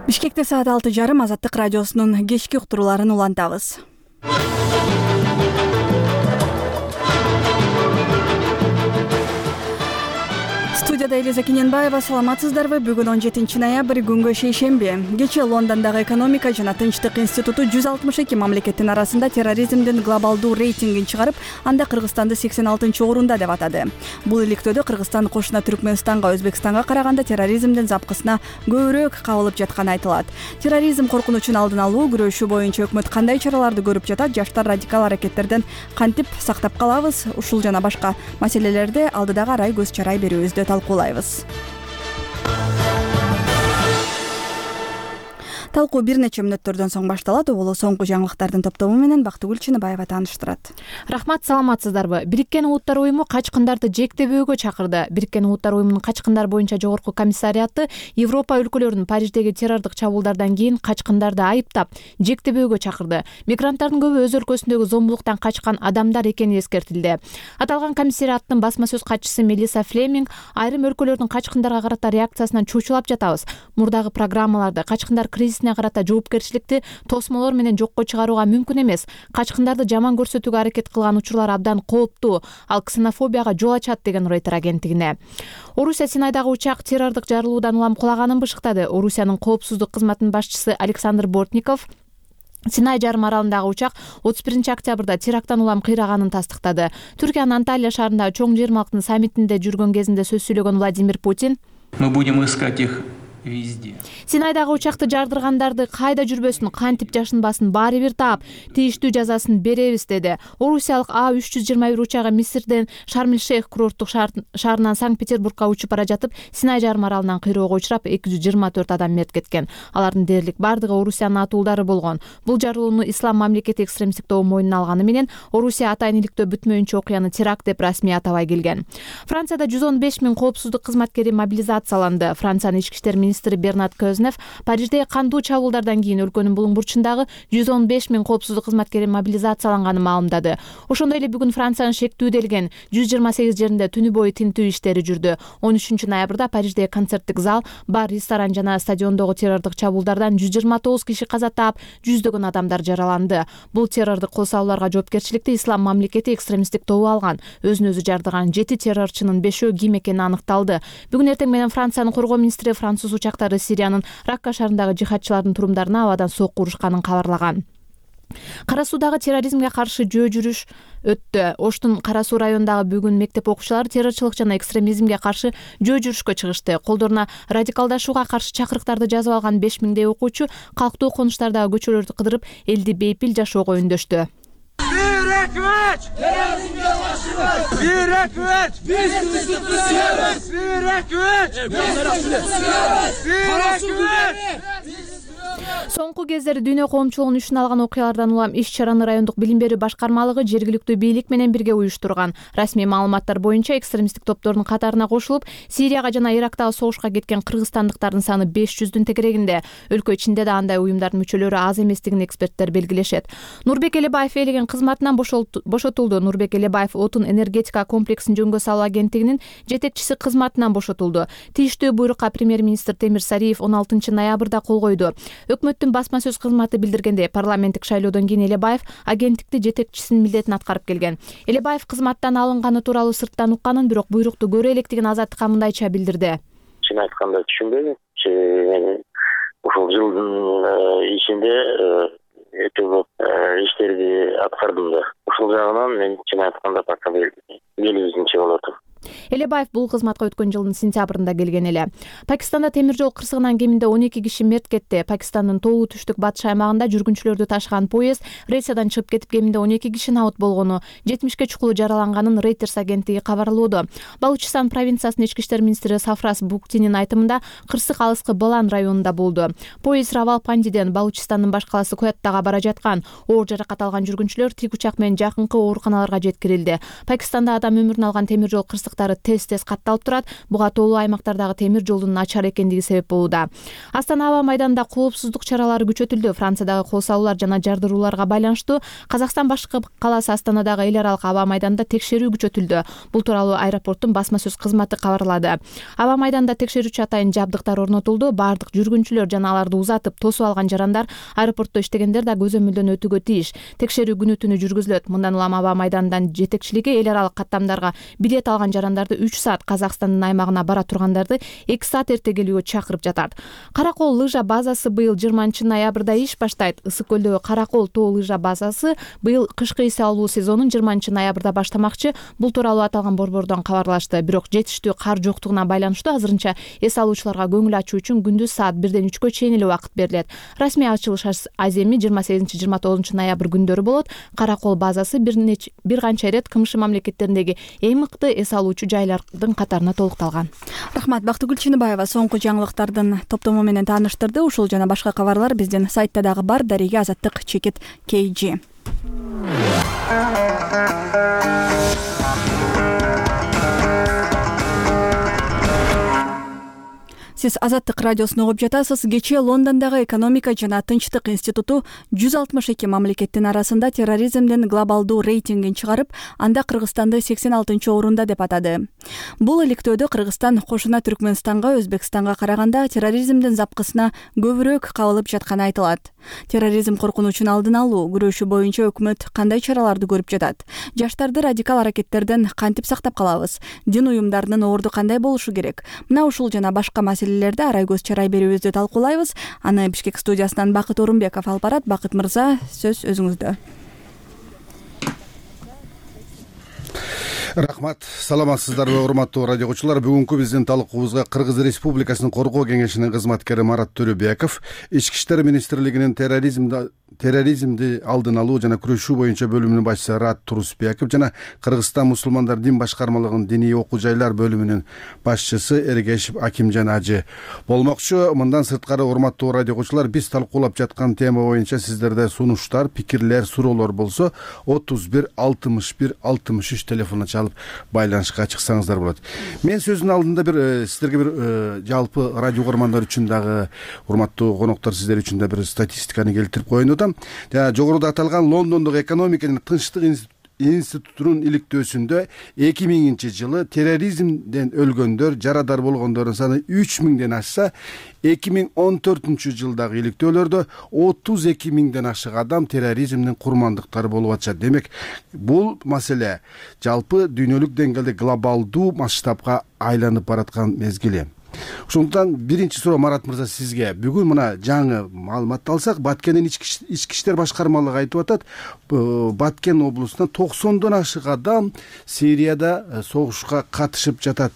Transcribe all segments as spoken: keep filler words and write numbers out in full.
Бишкекте саат алты жарым Азаттык радиосунун кечки уктурууларын улантабыз. Студияда Элиза Кененбаева, саламатсыздарбы? Бүгүн он жетинчи ноябрь, күнгө шейшемби. Кечээ Лондондогу экономика жана тынчтык институту жүз алтымыш эки мамлекеттин арасында терроризмдин глобалдуу рейтингин чыгарып, анда Кыргызстанды сексен алтынчы орунда деп атады. Бул иликтөөдө Кыргызстан кошуна Түркмөнстанга, Өзбекстанга караганда терроризмдин запкысына көбүрөөк кабылып жатканы айтылат. Терроризм коркунучун алдын алуу күрөшү боюнча өкмөт кандай чараларды көрүп жатат? Жаштар радикал аракеттерден кантип сактап калабыз? Ушул жана башка маселелерди алдыдагы арай көз чарай берүүбүздө талкуулайбыз. Талкуу бир нече мүнөттөрдөн соң башталат. Ол соңку жаңылыктардын топтому менен Бактыгүл Чыныбаева тааныштырат. Рахмат, саламатсыздарбы? Бириккен Улуттар уюму качкындарды жектебөөгө чакырды. Бириккен Улуттар уюмунун качкындар боюнча жогорку комиссариаты Европа өлкөлөрүнүн Париждеги террордук чабуулдардан кийин качкындарды айыптап, жектебөөгө чакырды. Мигранттардын көбү өз өлкөсүндөгү зомбулуктан качкан адамдар экени эскертилди. Аталган комиссариаттын басма сөз катчысы Мелиса Флеминг айрым өлкөлөрдүн качкындарга карата реакциясынан чучулап жатабыз. Мурдагы программаларды качкындар кризисине карата жоопкерчиликти тосмолор менен жокко чыгарууга мүмкүн эмес. Качкындарды жаман көрсөтүүгө аракет кылган учурлар абдан кооптуу, ал ксенофобияга жол ачат деген Рейтер агенттигине. Орусия Синайдагы учак террордук жарылуудан улам кулаганын бышыктады. Орусиянын коопсуздук кызматынын башчысы Александр Бортников Синай жарым аралындагы учак отуз биринчи октябрда теракттан улам кыйраганын тастыктады. Түркиянын Анталия шаарындагы чоң жыйырмалыктын саммитинде жүргөн кезинде сөз сүйлөгөн Владимир Путин: Мы будем искать их везде. Синайдагы учакты жардыргандарды кайда жүрбөсүн, кантип жашынбасын баары бир таап, тийиштүү жазасын беребиз деди. Орусиялык А үч жүз жыйырма бир учагы Мисирден Шарм-эль-Шейх курорттук шаарынан Санкт-Петербургга учуп бара жатып, Синай жарым аралынан кыйроого учурап, эки жүз жыйырма төрт адам мерт кеткен. Алардын дээрлик бардыгы Орусиянын атуулдары болгон. Бул жарылууну Ислам мамлекети экстремисттик тобу мойнуна алганы менен Орусия атайын иликтөө бүтмөйүнчө окуяны теракт деп расмий атабай келген. Францияда жүз он беш миң коопсуздук кызматкери мобилизацияланды. Франциянын ички иштер министри Бернард Көзнев Парижде кандуу чабуулдардан кийин өлкөнүн булуң бурчундагы жүз он беш миң коопсуздук кызматкери мобилизацияланганын маалымдады. Ошондой эле бүгүн Франциянын шектүүделген жүз жыйырма сегиз жеринде түнү бою тинтүү иштери жүрдү. он үчүнчү ноябрда Париждеги концерттик зал, бар, ресторан жана стадиондогу террордук чабуулдардан жүз жыйырма тогуз киши каза таап, жүздөгөн адамдар жараланды. Бул террордук кол салууларга жоопкерчиликти Ислам мамлекети экстремисттик тобу алган. Өзүн өзү жардырган жети террорчунун бешөө ким экени аныкталды. Бүгүн эртең менен Франциянын коргоо министри француз учактары Сириянын Ракка шаарындагы жихадчылардын турумдарына абадан сокку урушканын кабарлаган. Кара Суудагы терроризмге каршы жөө жүрүш өттү. Оштун Кара Суу районундагы бүгүн мектеп окуучулары террорчулук жана экстремизмге каршы жөө жүрүшкө чыгышты. Колдоруна радикалдашууга каршы чакырыктарды жазып алган беш миңдей окуучу калктуу конуштардагы көчөлөрдү кыдырып, элди бейпил жашоого үндөштү. Биреквет! Терроризмге каршы! Биреквет! Биз тынчтыкты сүйөбүз! Биреквет! Биреквет! Соңку кездери дүйнө коомчулугунун үчүн алган окуялардан улам иш-чараны райондук билим берүү башкармалыгы жергиликтүү бийлик менен бирге уюштурган. Расмий маалыматтар боюнча экстремисттик топтордун катарына кошулуп, Сирияга жана Ирактагы согушка кеткен кыргызстандыктардын саны беш жүздүн тегерегинде. Өлкө ичинде да андай уюмдардын мүчөлөрү аз эместигин эксперттер белгилешет. Нурбек Элебаев ээлеген кызматынан бошотулду. Нурбек Элебаев отун энергетика комплексин жөнгө салуу агенттигинин жетекчиси кызматынан бошотулду. Тийиштүү буйрукка премьер-министр Темир Сариев он алтынчы ноябрда кол койду. Өкмөттүн басма сөз кызматы билдиргенде, парламенттик шайлоодон кийин Элебаев агенттикти жетекчисинин милдетин аткарып келген. Элебаев кызматтан алынганы тууралуу сырттан укканын, бирок буйрукту көрө электигин Азаттыкка мындайча билдирди. Чын айтканда түшүнбөдүм. Мен ушул жылдын ичинде өтө көп иштерди аткардым да. Ушул жагынан мен чын айтканда пока белгисинче болот. Элебаев бул кызматка өткөн жылдын сентябрында келген эле. Пакистанда темир жол кырсыгынан кеминде он эки киши мерт кетти. Пакистандын тоолуу түштүк батыш аймагында жүргүнчүлөрдү ташыган поезд рейсадан чыгып кетип, кеминде он эки киши набыт болгону, жетимишке чукулу жараланганын Reuters агенттиги кабарлоодо. Балучистан провинциясынын ички иштер министри Сафрас Буктинин айтымында, кырсык алыскы Балан районунда болду. Поезд Равалпиндиден Балучистандын баш калаасы Куяттага бара жаткан. Оор жаракат алган жүргүнчүлөр тик учак менен жакынкы ооруканаларга жеткирилди. Пакистанда адам өмүрүн алган темир жол кырсыктары тез тез катталып турат. Буга тоолуу аймактардагы темир жолдун начар экендиги себеп болууда. Астана аба майданында коопсуздук чаралары күчөтүлдү. Франциядагы кол салуулар жана жардырууларга байланыштуу Казакстан башкы калаасы Астанадагы эл аралык аба майданында текшерүү күчөтүлдү. Бул тууралуу аэропорттун басма сөз кызматы кабарлады. Аба майданында текшерүүчү атайын жабдыктар орнотулду. Бардык жүргүнчүлөр жана аларды узатып тосуп алган жарандар, аэропортто иштегендер да көзөмөлдөн өтүүгө тийиш. Текшерүү күнү түнү жүргүзүлөт. Мындан улам аба майданынын жетекчилиги эл аралык каттамдарга билет алган жарандарды үч саат, Казакстандын аймагына бара тургандарды эки саат эрте келүүгө чакырып жатат. Каракол лыжа базасы быйыл жыйырманчы ноябрда иш баштайт. Ысык көлдөгү Каракол тоо лыжа базасы быйыл кышкы эс алуу сезонун жыйырманчы ноябрда баштамакчы. Бул тууралуу аталган борбордон кабарлашты. Бирок жетиштүү кар жоктугуна байланыштуу азырынча эс алуучуларга көңүл ачуу үчүн күндүз саат бирден үчкө чейин эле убакыт берилет. Расмий ачылыш аземи жыйырма сегизинчи жыйырма тогузунчу ноябрь күндөрү болот. Каракол базасы бир неч бир канча ирет КМШ мамлекеттериндеги эң мыкты эс алуучу жайлардын катарына толукталган. Рахмат. Бактыгүл Чыныбаева соңку жаңылыктардын топтому менен тааныштырды. Ушул жана башка кабарлар биздин сайтта дагы бар. Дарига Азаттык чекит кей джи. Сиз Азаттык радиосун угуп жатасыз. Кечээ Лондондогу экономика жана тынчтык институту жүз алтымыш эки мамлекеттин арасында терроризмдин глобалдуу рейтингин чыгарып, анда Кыргызстанды сексен алтынчы орунда деп атады. Бул иликтөөдө Кыргызстан кошуна Түркмөнстанга, Өзбекстанга караганда терроризмдин запкысына көбүрөөк кабылып жатканы айтылат. Терроризм коркунучун алдын алуу күрөшү боюнча өкмөт кандай чараларды көрүп жатат? Жаштарды радикал аракеттерден кантип сактап калабыз? Дин уюмдарынын орду кандай болушу керек? Мына ушул жана башка маселелерди Арайгөз Чарай берүүбүздө талкуулайбыз. Аны Бишкек студиясынан Бакыт Орунбеков алып барат. Бакыт мырза, сөз өзүңүздө. Рахмат. Саламатсыздарбы, урматтуу радио окуучулар. Бүгүнкү биздин талкуубузга Кыргыз Республикасынын коргоо кеңешинин кызматкери Марат Төрөбеков, Ички иштер министрлигинин терроризмди терроризмди алдын алуу жана күрөшүү боюнча бөлүмүнүн башчысы Рат Турусбеков жана Кыргызстан мусулмандар дин башкармалыгынын диний окуу жайлар бөлүмүнүн башчысы Эргешев Акимжан Ажы болмокчу. Мындан сырткары, урматтуу радио окуучулар, биз талкуулап жаткан тема боюнча сиздерде сунуштар, пикирлер, суроолор болсо отуз бир алтымыш бир алтымыш үч телефонуна чалып байланышка чыксаңыздар болот. Мен сөздүн алдында бир сиздерге бир жалпы радио угармандар үчүн дагы, урматтуу коноктор, сиздер үчүн да бир статистиканы келтирип коеюн. Жана жогоруда аталган Лондондогу экономика жана тынчтык институтунун иликтөөсүндө эки миңинчи жылы терроризмден өлгөндөр, жарадар болгондордун саны үч миңден ашса, эки миң он төртүнчү жылдагы иликтөөлөрдө отуз эки миңден ашык адам терроризмдин курмандыктары болуп атышат. Демек, бул маселе жалпы дүйнөлүк деңгээлде глобалдуу масштабка айланып бараткан мезгили. Ошондуктан биринчи суроо, Марат мырза, сизге. Бүгүн мына жаңы маалыматты алсак, Баткендин ички иштер башкармалыгы айтып атат, Баткен облусунда токсондон ашык адам Сирияда согушка катышып жатат,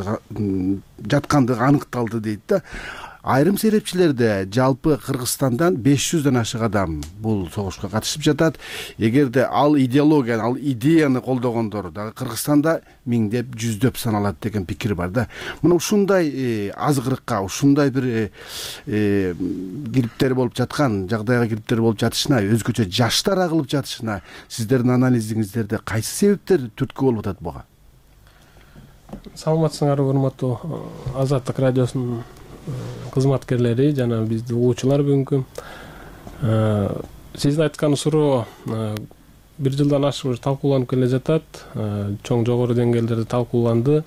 жаткандыгы аныкталды дейт да. Айрым серепчилерде жалпы Кыргызстандан беш жүздөн ашык адам бул согушка катышып жатат. Эгерде ал идеологияны, ал идеяны колдогондор дагы Кыргызстанда миңдеп, жүздөп саналат деген пикир бар да. Мына ушундай азгырыкка, ушундай бир кириптер болуп жаткан, жагдайга кириптер болуп жатышына, өзгөчө жаштар агылып жатышына сиздердин анализиңиздерде кайсы себептер түрткү болуп атат буга? Саламатсыңарбы, урматтуу Азаттык радиосунун кызматкерлери жана биздин угуучулар. Бүгүнкү сиздин айткан суроо бир жылдан ашык уже талкууланып келе жатат. Чоң жогору деңгээлдерде талкууланды.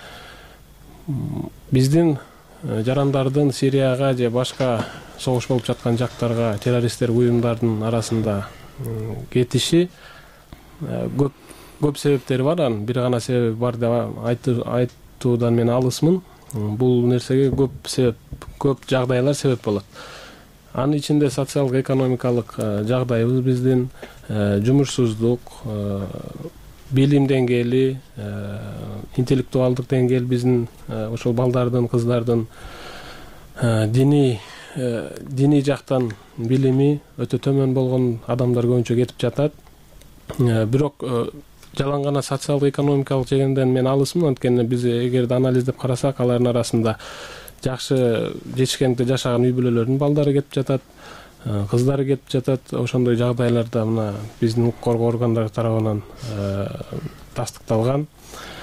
Биздин жарандардын Сирияга же башка согуш болуп жаткан жактарга террористтер уюмдардын арасында кетиши көп көп себептери бар. Анын бир гана себеби бар деп айтуудан мен алысмын. Бул нерсеге көп себеп, көп жагдайлар себеп болот. Анын ичинде социалдык экономикалык жагдайыбыз биздин, жумушсуздук, билим деңгээли, интеллектуалдык деңгээл биздин ошол балдардын, кыздардын диний диний жактан билими өтө төмөн болгон адамдар көбүнчө кетип жатат. Бирок жалаң гана социалдык экономикалык жегенден мен алысмын. Анткени биз эгерде анализдеп карасак, алардын арасында жакшы жетишкендикте жашаган үй бүлөлөрдүн балдары кетип жатат, кыздары кетип жатат. Ошондой жагдайларда мына биздин укук коргоо органдары тарабынан тастыкталган.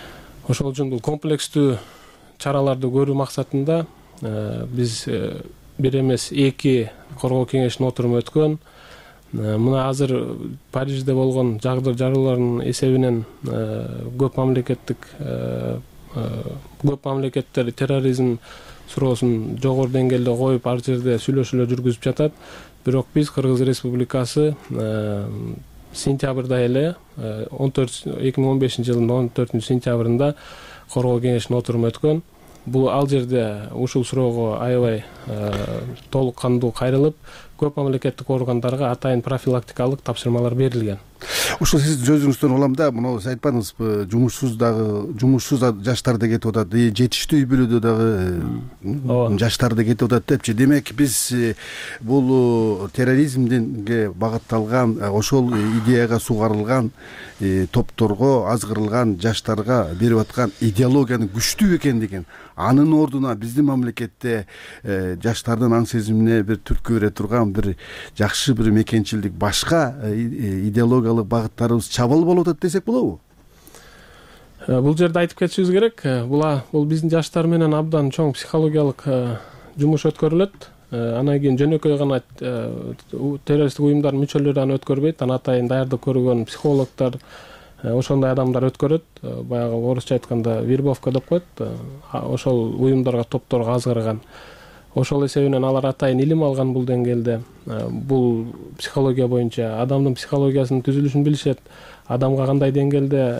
ошол үчүн бул комплекстүү чараларды көрүү максатында биз бир эмес эки коргоо кеңешинин отуруму өткөн. Мына азыр Парижде болгон жагдыр жарылуулардын эсебинен көп мамлекеттик көп мамлекеттер терроризм суроосун жогору деңгээлде коюп ар жерде сүйлөшүүлөр жүргүзүп жатат. Бирок биз Кыргыз Республикасы сентябрда эле эки миң он бешинчи жылдын он төртүнчү сентябрында коргоо кеңешинин отуруму өткөн. Бул ал жерде ушул суроого аябай толук кандуу кайрылып, көп мамлекеттик органдарга атайын профилактикалык тапшырмалар берилген. Ушул сиз сөзүңүздөн улам да, мына сиз айтпадыңызбы, жумушсуз дагы жумушсуз жаштарды кетип атат, жетиштүү үй бүлөдө дагы жаштарды кетип атат депчи. Демек биз бул терроризмге багытталган, ошол идеяга сугарылган топторго, азгырылган жаштарга берип аткан идеологиянын күчтүү экендигин, анын ордуна биздин мамлекетте жаштардын аң сезимине бир түрткү бере турган бир жакшы бир мекенчилдик башка идеологиялык багыттарыбыз чабал болуп атат десек болобу? Бул жерде айтып кетишибиз керек, бул биздин жаштар менен абдан чоң психологиялык жумуш өткөрүлөт. Анан кийин жөнөкөй гана террористтик уюмдардын мүчөлөрү аны өткөрбөйт, аны атайын даярдык көргөн психологдор, ошондой адамдар өткөрөт. Баягы орусча айтканда вербовка деп коет. Ошол уюмдарга, топторго азгырган. Ошол эсебинен алар атайын илим алган бул деңгээлде. Бул психология боюнча адамдын психологиясынын түзүлүшүн билишет. Адамга кандай деңгээлде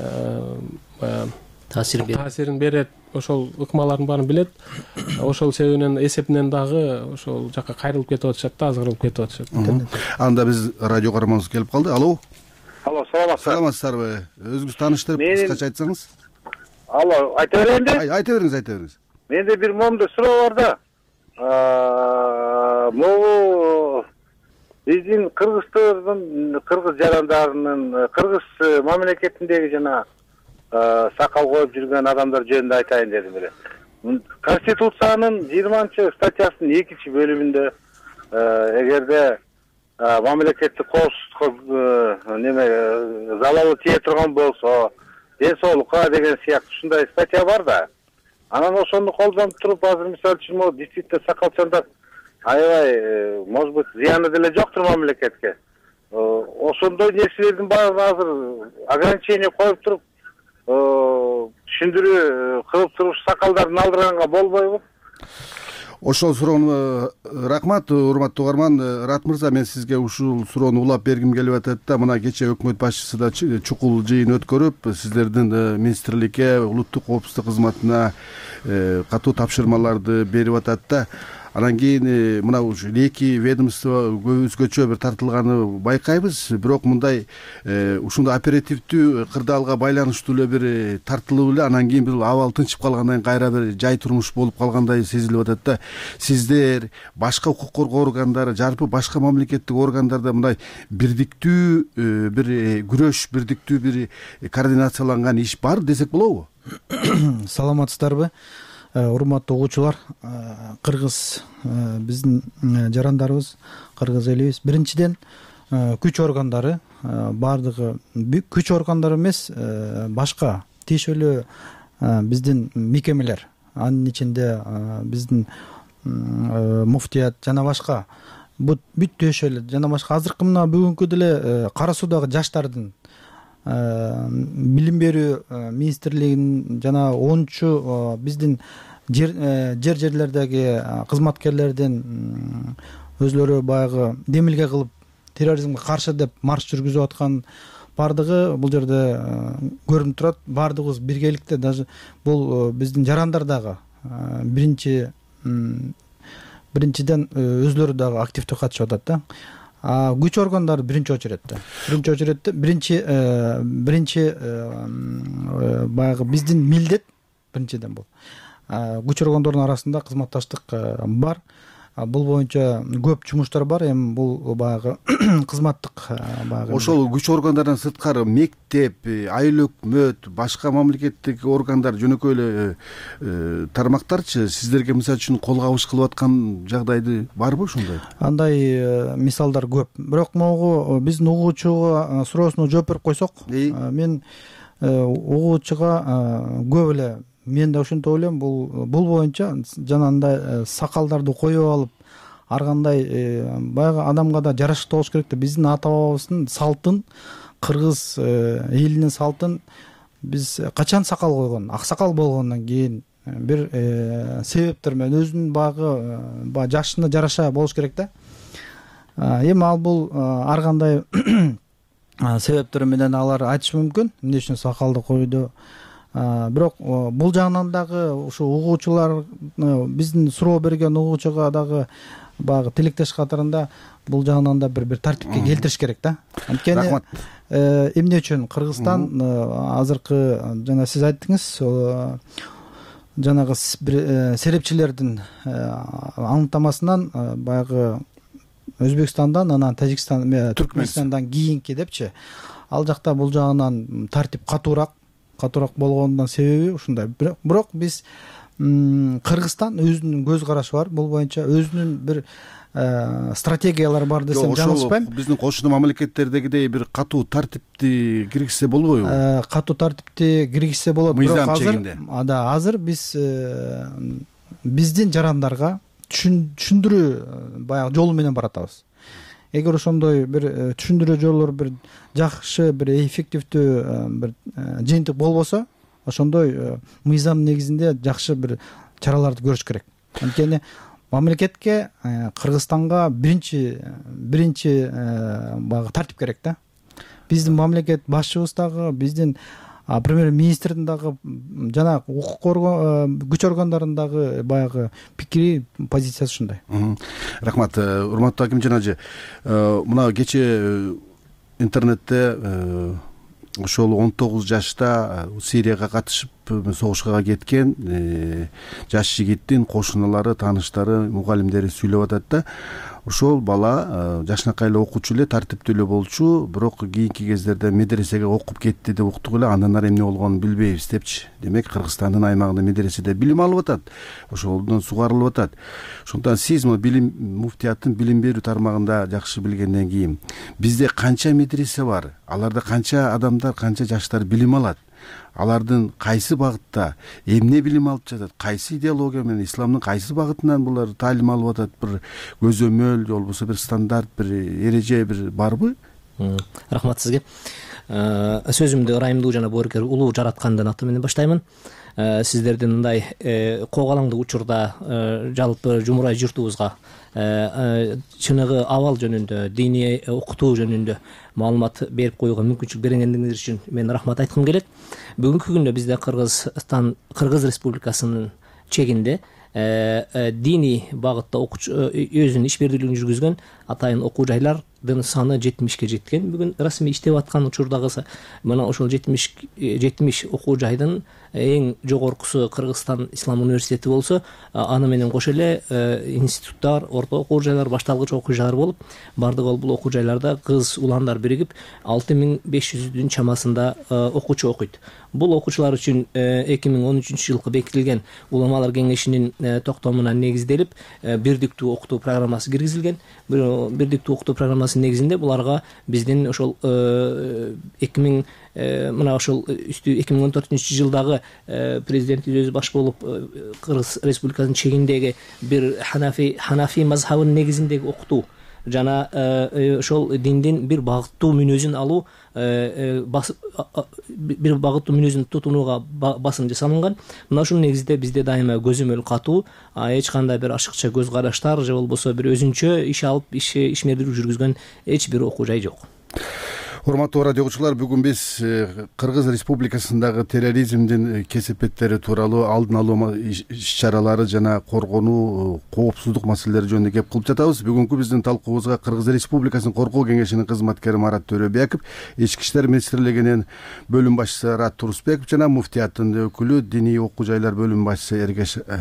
таасирин берет, ошол ыкмалардын баарын билет. Ошол себебинен эсебинен дагы ошол жака кайрылып кетип атышат да, азгырылып кетип атышат. Анда биз радио каарманыбыз келип калды. Алло. Алло, саламатсызбы? Саламатсыздарбы? Өзүңүз тааныштырып, кыскача айтсаңыз. Алло, айта берейинби? Айта бериңиз, айта бериңиз. Менде бир момдо суроо бар да. Могу биздин кыргыздардын, кыргыз жарандарынын, кыргыз мамлекетиндеги жана сакал коюп жүргөн адамдар жөнүндө айтайын дедим эле. Конституциянын жыйырманчы статьясынын экинчи бөлүмүндө эгерде мамлекеттик коопсуздукка неме залалы тие турган болсо, ден соолукка деген сыяктуу ушундай статья бар да. Анан ошону колдонуп туруп, азыр мисалы үчүн могу действительно сакалчандар аябай, может быть, зыяны деле жоктур мамлекетке. Ошондой нерселердин баарын азыр ограничение коюп туруп, түшүндүрүү кылып туруп сакалдарын алдырганга болбойбу? Ошол суроону рахмат, урматтуу угарман. Рат мырза, мен сизге ушул суроону улап бергим келип атат да. Мына кечээ өкмөт башчысы да чукул жыйын өткөрүп, сиздердин министрликке, улуттук коопсуздук кызматына катуу тапшырмаларды берип атат да. Анан кийин мына ушул эки ведомство өзгөчө бир тартылганы байкайбыз. Бирок мындай ушундай оперативдүү кырдаалга байланыштуу эле бир тартылып эле, анан кийин бир абал тынчып калгандан кайра бир жай турмуш болуп калгандай сезилип атат да. Сиздер, башка укук коргоо органдары, жалпы башка мамлекеттик органдарда мындай бирдиктүү бир күрөш, бирдиктүү бир координацияланган иш бар десек болобу? Саламатсыздарбы? Урматтуу угуучулар, кыргыз биздин жарандарыбыз, кыргыз элибиз биринчиден күч органдары, баардыгы күч органдары эмес, башка тиешелүү биздин мекемелер, анын ичинде биздин муфтият жана башка бүт тиешелүү жана башка азыркы мына бүгүнкү деле Кара Суудагы жаштардын билим берүү министрлигинин жана онунчу биздин жер жерлердеги кызматкерлерден өзлөрү баягы демилге кылып терроризмге каршы деп марш жүргүзүп аткан баардыгы бул жерде көрүнүп турат. Баардыгыбыз биргеликте, даже бул биздин жарандар дагы биринчи биринчиден өзлөрү дагы активдүү катышып атат да. Күч органдары биринчи очередде. Биринчи очередде биринчи биринчи баягы биздин милдет биринчиден бул. Күч органдардын арасында кызматташтык бар. Бул боюнча көп жумуштар бар. Эми бул баягы кызматтык баягы. Ошол күч органдарынан сырткары мектеп, айыл өкмөт, башка мамлекеттик органдар, жөнөкөй эле тармактарчы сиздерге мисалы үчүн кол кабыш кылып аткан жагдайды барбы ушундай? Андай мисалдар көп. Бирок могу биздин угуучуга суроосуна жооп берип койсок, мен угуучуга көп эле, мен да ошентип ойлойм, бул бул боюнча жанагындай сакалдарды коюп алып ар кандай баягы адамга да жараштуу болуш керек да. Биздин ата бабабыздын салтын, кыргыз элинин салтын биз качан сакал койгон, аксакал болгондон кийин бир себептер менен өзүнүн багы баягы жашына жараша болуш керек да. Эми ал бул ар кандай себептер менен алар айтышы мүмкүн эмне үчүн сакалды койду. Бирок бул жагынан дагы ушу угуучулар, биздин суроо берген угуучуга дагы баягы тилектеш катарында бул жагынан да бир бир тартипке келтириш керек да. Анткени эмне үчүн Кыргызстан азыркы, жана сиз айттыңыз, жанагы серепчилердин аныктамасынан баягы Өзбекстандан, анан Тажикстан, Түркменистандан кийинки депчи, ал жакта бул жагынан тартип катуураак катуураак болгондун себеби ушундай. Бирок биз Кыргызстан өзүнүн көз карашы бар, бул боюнча өзүнүн бир стратегиялары бар десем жаңылышпайм. Биздин кошуна мамлекеттердегидей бир катуу тартипти киргизсе болбойбу? Катуу тартипти киргизсе болот, бирок азыр да азыр биз биздин жарандарга түшүндүрүү баягы жолу менен баратабыз. Эгер ошондой бир түшүндүрүү жолдор бир жакшы, бир эффективдүү бир жыйынтык болбосо, ошондой мыйзам негизинде жакшы бир чараларды көрүш керек. Анткени мамлекетке, Кыргызстанга биринчи биринчи баягы тартип керек да. Биздин мамлекет башчыбыз дагы, биздин премьер-министрдин дагы, жана укук күч органдарындагы баягы пикири, позициясы ушундай. Рахмат. Урматтуу Акимжан ажы, мына кечээ интернетте ошол он тогуз жашта Сирияга катышып согушка кеткен жаш жигиттин кошуналары, тааныштары, мугалимдери сүйлөп атат да. Ошол бала жашынакай эле окуучу эле, тартиптүү эле болчу, бирок кийинки кездерде медресеге окуп кетти деп уктук эле, андан ары эмне болгонун билбейбиз депчи. Демек Кыргызстандын аймагында медреседе билим алып атат, ошолдон сугарылып атат. Ошондуктан сиз билим муфтияттын билим берүү тармагында жакшы билгенден кийин бизде канча медресе бар? Аларда канча адамдар, канча жаштар билим алат? Алардын кайсы багытта эмне билим алып жатат? Кайсы идеология менен, исламдын кайсы багытынан булар таалим алып атат? Бир көзөмөл, же болбосо бир стандарт, бир эреже бир барбы? Рахмат сизге. Сөзүмдү ырайымдуу жана боорукер улуу жараткандын аты менен баштаймын. Сиздердин мындай когалаңдуу учурда жалпы жумурай журтубузга чыныгы абал жөнүндө, диний окутуу жөнүндө маалымат берип коюуга мүмкүнчүлүк бергениңиз үчүн мен рахмат айткым келет. Бүгүнкү күндө бизде Кыргызстан, Кыргыз Республикасынын чегинде диний багытта өзүнүн ишбердүүлүгүн жүргүзгөн атайын окуу жайлардын саны жетимишке жеткен. Бүгүн расмий иштеп аткан учурдагы мына ошол жетимиш окуу жайдын эң жогоркусу Кыргызстан Ислам университети болсо, аны менен кошо эле институттар, орто окуу жайлар, башталгыч окуу жайлар болуп, бардыгы бул окуу жайларда кыз уландар биригип алты миң беш жүздүн чамасында окуучу окуйт. Бул окуучулар үчүн эки миң он үчүнчү жылкы бекитилген уламалар кеңешинин токтомуна негизделип бирдиктүү окутуу программасы киргизилген. Бирдиктүү окутуу программасынын негизинде буларга биздин ошол эки миң мына ошол эки миң он төртүнчү жылдагы президенттин өзү баш болуп Кыргыз Республикасынын чегиндеги бир ханафи ханафи мазхабынын негизиндеги окутуу жана ошол диндин бир багыттуу мүнөзүн алуу, бир багыттуу мүнөзүн тутунууга басым жасалынган. Мына ушунун негизинде бизде дайыма көзөмөл катуу, эч кандай бир ашыкча көз караштар же болбосо бир өзүнчө иш алып ишмердүүлүк жүргүзгөн эч бир окуу жай жок. Урматтуу радио угуучулар, бүгүн биз Кыргыз Республикасындагы терроризмдин кесепеттери тууралуу, алдын алуу иш-чаралары жана коргонуу, коопсуздук маселелери жөнүндө кеп кылып жатабыз. Бүгүнкү биздин талкуубузга Кыргыз Республикасынын коргоо кеңешинин кызматкери Марат Төрөбеков, Ички иштер министрлигинин бөлүм башчысы Рат Турусбеков жана муфтияттын өкүлү, диний окуу жайлар бөлүм башчысы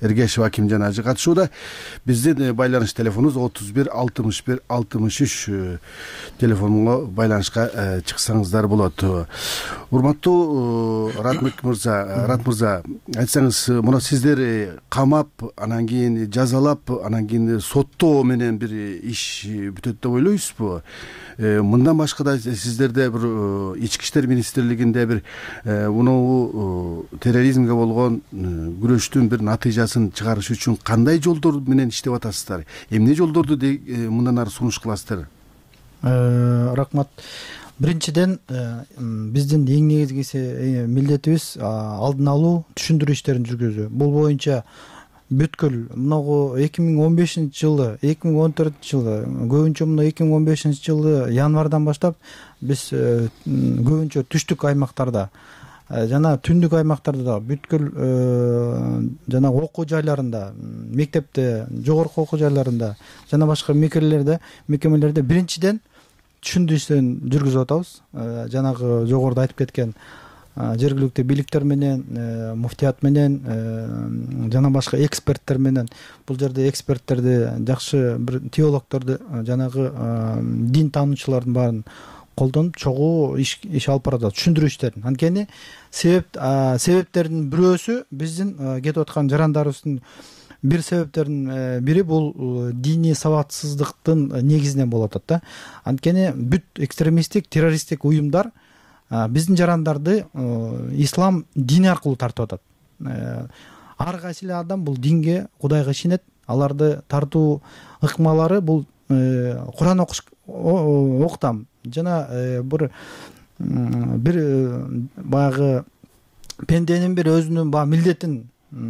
Эргешев Акимжан ажы катышууда. Биздин байланыш телефонубуз отуз бир алтымыш бир алтымыш үч телефонго байланышка чыксаңыздар болот. Урматтуу Ратмик мырза, Рат мырза, айтсаңыз, мына сиздер камап, анан кийин жазалап, анан кийин соттоо менен бир иш бүтөт деп ойлойсузбу? Мындан башка да сиздерде бир ички иштер министрлигинде бир муну терроризмге болгон күрөштүн бир натыйжасын чыгарыш үчүн кандай жолдор менен иштеп атасыздар? Эмне жолдорду мындан ары сунуш кыласыздар? Рахмат. Биринчиден, биздин эң негизги милдетибиз алдын алуу, түшүндүрүү иштерин жүргүзүү. Бул боюнча бүткүл мынагу эки миң он бешинчи жылы, эки миң он төртүнчү жылы, көбүнчө мына эки миң он бешинчи жылы январдан баштап биз көбүнчө түштүк аймактарда жана түндүк аймактарда да бүткүл жана окуу жайларында, мектепте, жогорку окуу жайларында жана башка мекемелерде, мекемелерде биринчиден түшүндүрүү иштерин жүргүзүп атабыз. Жанагы жогоруда айтып кеткен жергиликтүү бийликтер менен, муфтият менен жана башка эксперттер менен, бул жерде эксперттерди, жакшы бир теологторду, жанагы дин таануучулардын баарын колдонуп чогуу иш алып баратат, түшүндүрүү иштерин. Анткени себеп себептердин бирөөсү биздин кетип аткан жарандарыбыздын бир себептердин бири бул диний сабатсыздыктын негизинен болуп атат да. Анткени бүт экстремисттик, террористтик уюмдар биздин жарандарды ислам дини аркылуу тартып атат. Ар кайсы эле адам бул динге, Кудайга ишенет. Аларды тартуу ыкмалары бул Куран окуш окутам жана бир бир баягы пенденин бир өзүнүн баягы милдетин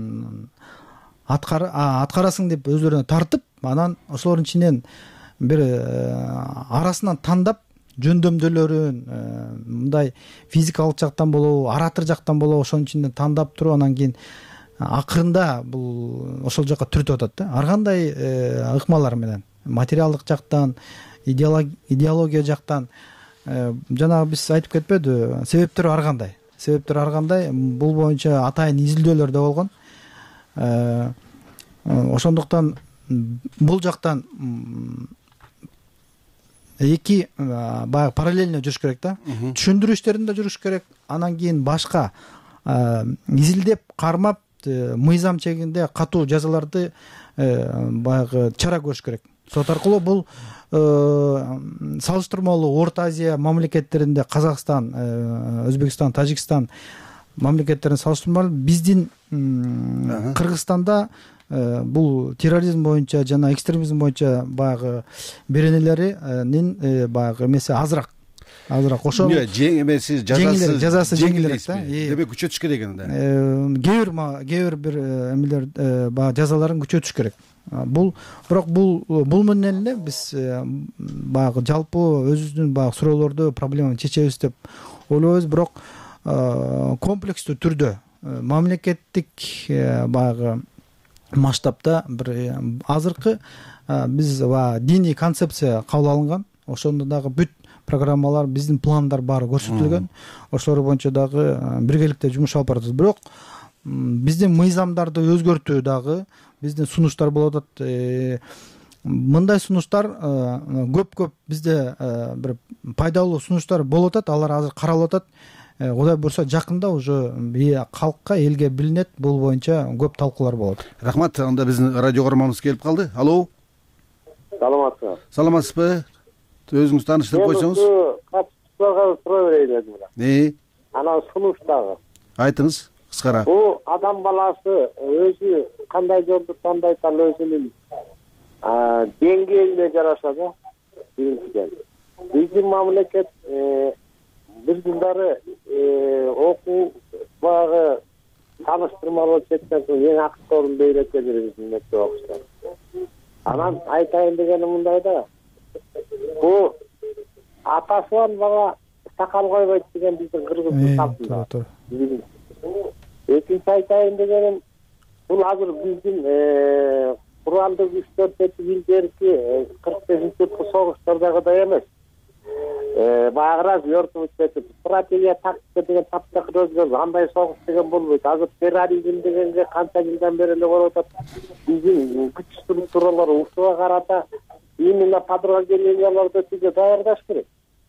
аткарасың деп өздөрүнө тартып, анан ошолордун ичинен бир арасынан тандап жөндөмдөлөрүн, мындай физикалык жактан болобу, оратор жактан болобу, ошонун ичинен тандап туруп, анан кийин акырында бул ошол жака түртүп атат да. Ар кандай ыкмалар менен, материалдык жактан, идеология жактан, жана биз айтып кетпедиби, себептер ар кандай. Себептер ар кандай. Бул боюнча атайын изилдөөлөр да болгон. Ошондуктан бул жактан эки баягы параллельно жүрүш керек да. Түшүндүрүү иштерин да жүрүш керек. Анан кийин башка изилдеп, кармап, мыйзам чегинде катуу жазаларды баягы чара көрүш керек. Сот аркылуу бул салыштырмалуу Орто Азия мамлекеттеринде Казакстан, Өзбекстан, Тажикстан мамлекеттерин салыштырмалуу биздин Кыргызстанда бул терроризм боюнча жана экстремизм боюнча баягы беренелеринин баягы эмеси азыраак. Азыраак ошол жең эмеси жазасы жазасы жеңилирээк да. Демек күчөтүш керек да. Кээ бир кээ бир бир эмелер баягы жазаларын күчөтүш керек. Бул бирок бул бул менен эле биз баягы жалпы өзүбүздүн баягы суроолорду, проблеманы чечебиз деп ойлойбуз. Бирок комплекстүү түрдө мамлекеттик баягы масштабта бир азыркы биз диний концепция кабыл алынган. Ошондо дагы бүт программалар, биздин пландар баары көрсөтүлгөн. Ошолор боюнча дагы биргеликте жумуш алып барабыз. Бирок биздин мыйзамдарды өзгөртүү дагы биздин сунуштар болуп атат. Мындай сунуштар көп-көп бизде бир пайдалуу сунуштар болуп атат. Алар азыр каралып атат. Кудай буйрса жакында уже калкка, элге билинет. Бул боюнча көп талкуулар болот. Рахмат. Анда биздин радио көрөрманыбыз келип калды. Алло. Саламатсызбы? Саламатсызбы? Өзүңүз тааныштырып койсоңуз. Катышууларга суроо берейин эле. Э? Анан сунуштагы. Айтыңыз, кыскара. Бул адам баласы өзү кандай жолду тандайт, ал өзүнүн деңгээлине жараша да. Биринчиден. Биздин мамлекет бир жылдары окуу баягы тааныштырмалуу чектен соң эң актуалын беретелер биздин мектеп окуучулар. Анан айтайын дегеним мындай да. Бул атасынан бала сакал койбойт деген биздин кыргыздын салтында. Экинчи айтайын дегеним, бул азыр биздин куралдык күчтөр тетип илгерки кырк бешинчи жылкы согуштардагыдай эмес. баягы раз өртүп кетип стратегия тактика деген таптакыр өзгөрдү. Андай согуш деген болбойт. Азыр терроризм дегенге канча жылдан бери эле болуп атат. Биздин күч структуралары ушуга карата именно подразделенияларды түзө даярдаш керек.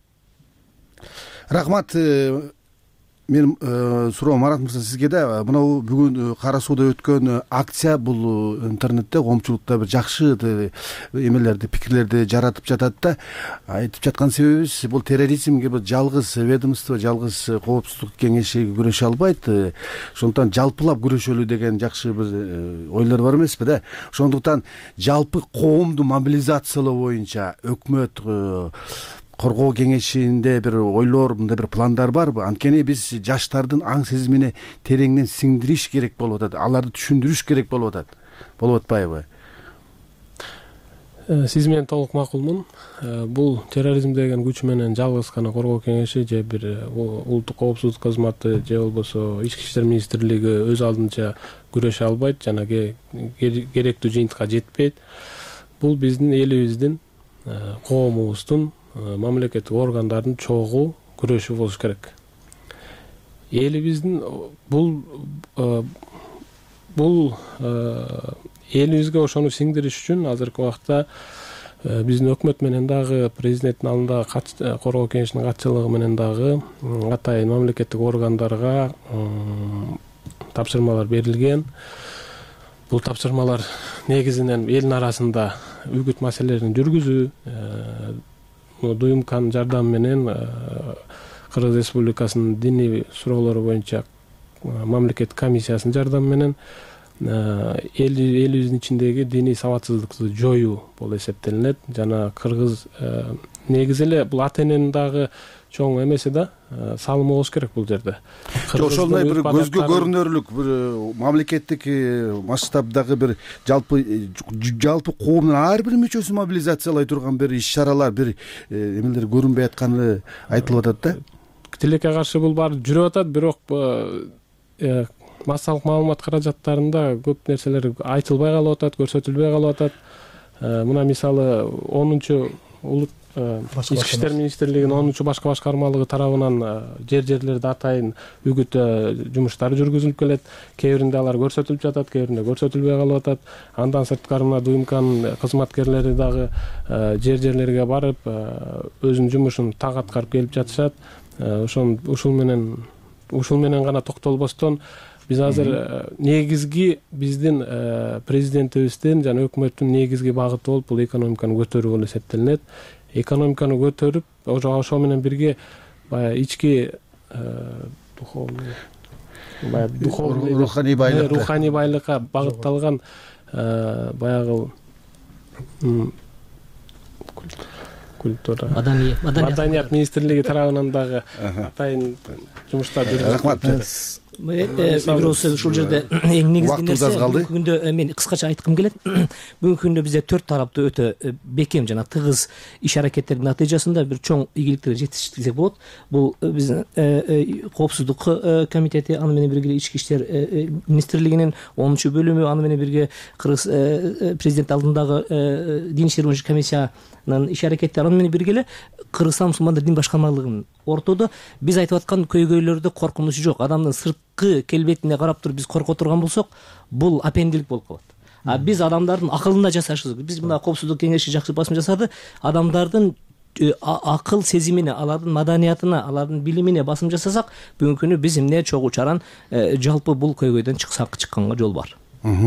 Рахмат. Менин суроом Марат мырза сизге да. Мына бүгүн Кара сууда өткөн акция бул интернетте коомчулукта бир жакшы эмелерди, пикирлерди жаратып жатат да. Айтып жаткан себебибиз бул терроризмге бир жалгыз ведомство, жалгыз коопсуздук кеңеши күрөшө албайт. Ошондуктан жалпылап күрөшөлү деген жакшы бир ойлор бар эмеспи да. Ошондуктан жалпы коомду мобилизациялоо боюнча өкмөт коргоо кеңешинде бир ойлор, мындай бир пландар барбы? Анткени биз жаштардын аң сезимине тереңден сиңдириш керек болуп атат, аларды түшүндүрүш керек болуп атат. Болуп атпайбы? Сиз менен толук макулмун. Бул терроризм деген күч менен жалгыз гана коргоо кеңеши же бир улуттук коопсуздук кызматы же болбосо ички иштер министрлиги өз алдынча күрөшө албайт жана керектүү жыйынтыкка жетпейт. Бул биздин элибиздин, коомубуздун, мамлекеттик органдардын чогуу күрөшү болуш керек. Элибиздин бул бул элибизге ошону сиңдириш үчүн азыркы убакта биздин өкмөт менен дагы президенттин алдындагы коргоо кеңешинин катчылыгы менен дагы атайын мамлекеттик органдарга тапшырмалар берилген. Бул тапшырмалар негизинен элдин арасында үгүт маселелерин жүргүзүү, дуюмканын жардамы менен Кыргыз Республикасынын диний суроолору боюнча мамлекеттик комиссиясынын жардамы менен элибиздин ичиндеги диний сабатсыздыкты жоюу болуп эсептелинет. Жана кыргыз негизи эле бул ата эненин дагы чоң эмеси да, салымы болуш керек бул жерде. Ошондой бир көзгө көрүнөрлүк бир мамлекеттик масштабдагы бир жалпы жалпы коомдун ар бир мүчөсүн мобилизациялай турган бир иш-чаралар, бир эмелер көрүнбөй атканы айтылып атат да. Тилекке каршы бул баары жүрүп атат, бирок массалык маалымат каражаттарында көп нерселер айтылбай калып атат, көрсөтүлбөй калып атат. Мына мисалы онунчу улут ички иштер министрлигинин онунчу башка башкармалыгы тарабынан жер жерлерде атайын үгүт жумуштары жүргүзүлүп келет. Кээ биринде алар көрсөтүлүп жатат, кээ биринде көрсөтүлбөй калып атат. Андан сырткары мына дуюмканын кызматкерлери дагы жер жерлерге барып өзүнүн жумушун так аткарып келип жатышат. Ошон ушул менен ушул менен гана токтолбостон биз азыр негизги биздин президентибиздин жана өкмөттүн негизги багыты болуп бул экономиканы көтөрүү болуп эсептелинет. Экономиканы көтөрүп, ошо менен бирге баягы ички духовный баягы духовный руханий байлык руханий байлыкка багытталган баягы культура маданият министрлиги тарабынан дагы атайын жумуштар жүрүп. Рахмат. Бирөөсү ушул жерде эң негизги нерсе бүгүнкү күндө мен кыскача айткым келет. Бүгүнкү күндө бизде төрт тараптуу өтө бекем жана тыгыз иш аракеттердин натыйжасында бир чоң ийгиликтерге жетиштик десек болот. Бул биздин коопсуздук комитети, аны менен бирге ички иштер министрлигинин онунчу бөлүмү, аны менен бирге Кыргыз президент алдындагы дин иштери боюнча комиссиянын иш аракеттери, аны менен бирге эле Кыргызстан мусулмандар дин башкармалыгынын ортодо биз айтып аткан көйгөйлөрдө коркунуч жок. Адамдын сырткы келбетине карап туруп биз корко турган болсок, бул апендилик болуп калат. А биз адамдардын акылында жашашыбыз керек. Биз мына коопсуздук кеңеши жакшы басым жасады. Адамдардын акыл сезимине, алардын маданиятына, алардын билимине басым жасасак, бүгүнкү күнү биз эмне чогуу чаран жалпы бул көйгөйдөн чыксак, чыкканга жол бар.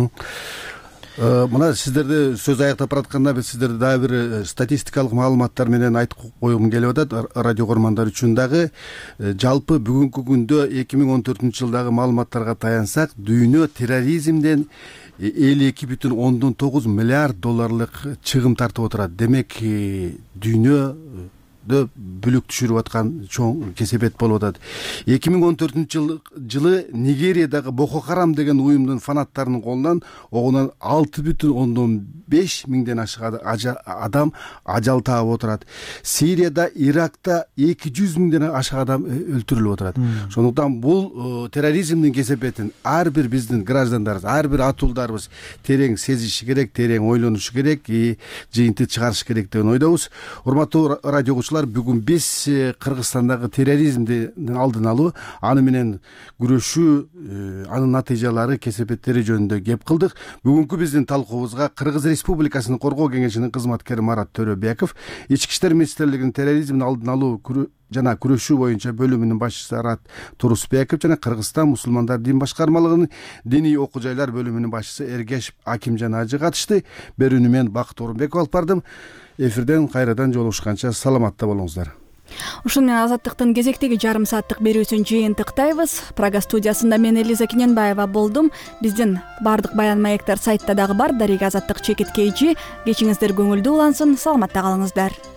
Мына сиздерди сөз аяктап баратканда биз сиздерди дагы бир статистикалык маалыматтар менен айтып койгум келип атат. Радио көрөрмандар үчүн дагы жалпы бүгүнкү күндө эки миң он төртүнчү жылдагы маалыматтарга таянсак, дүйнө терроризмден элүү эки бүтүн ондон тогуз миллиард долларлык чыгым тартып отурат. Демек дүйнө бүлүк түшүрүп аткан чоң кесепет болуп атат. эки миң он төртүнчү жылы Нигериядагы Боко Харам деген уюмдун фанаттарынын колунан огунан алты бүтүн ондон беш миңден ашык адам ажал таап отурат. Сирияда, Иракта эки жүз миңден ашык адам өлтүрүлүп отурат. Ошондуктан бул терроризмдин кесепетин ар бир биздин граждандарыбыз, ар бир атуулдарыбыз терең сезиши керек, терең ойлонушу керек, жыйынтык чыгарыш керек деген ойдобуз. Урматтуу радио угуучулар, окуучулар, бүгүн биз Кыргызстандагы терроризмдин алдын алуу, аны менен күрөшүү, анын натыйжалары, кесепеттери жөнүндө кеп кылдык. Бүгүнкү биздин талкуубузга Кыргыз Республикасынын коргоо кеңешинин кызматкери Марат Төрөбеков, Ички иштер министрлигинин терроризмдин алдын алуу жана күрөшүү боюнча бөлүмүнүн башчысы Арат Турусбеков жана Кыргызстан мусулмандар дин башкармалыгынын диний окуу жайлар бөлүмүнүн башчысы Эргешев Акимжан Ажы катышты. Берүүнү мен Бакыт Орунбеков алып бардым. Эфирден кайрадан жолугушканча саламатта болуңуздар. Ушуну менен Азаттыктын кезектеги жарым сааттык берүүсүн жыйынтыктайбыз. Прага студиясында мен Элиза Кененбаева болдум. Биздин баардык баян маектер сайтта дагы бар. Дарига Азаттык чекит кейжи. Кечиңиздер көңүлдүү улансын. Саламатта калыңыздар.